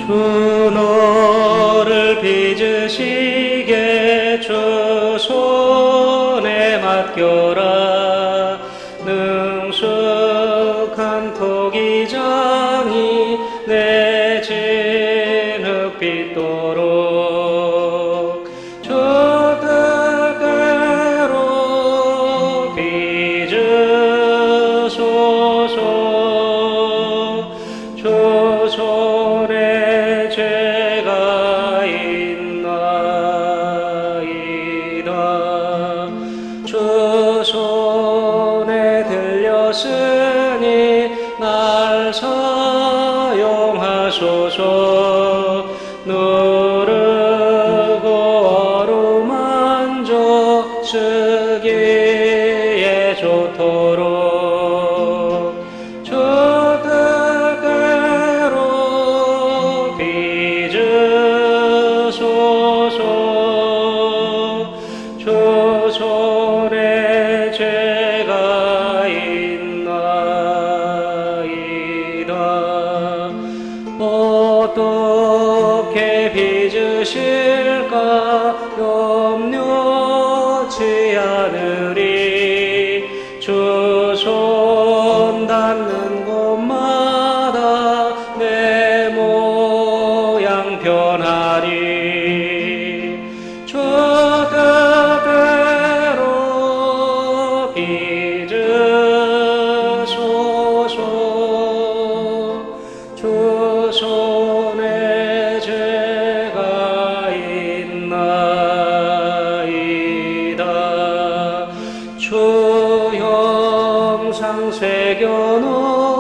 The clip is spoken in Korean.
주 너를 빚으시게 주 손에 맡겨라. 능숙한 토기장이 내 진흙 빚도록 주 뜻대로 빚으소서. 주 손에 죄가 있나이다. 주 손에 들렸으니 날 사용하소서. 누르고 어루만져 쓰기에 좋도록 주 뜻대로 빚으소서. 주 손에 죄가 있나이다. 어떻게 빚으실까 염려치 않으리. 주 손 닿는 곳마다 내 모양 변하리. 주 뜻대로 빚으소서. 주 손에 죄가 있나이다. 주 형상 새겨놓은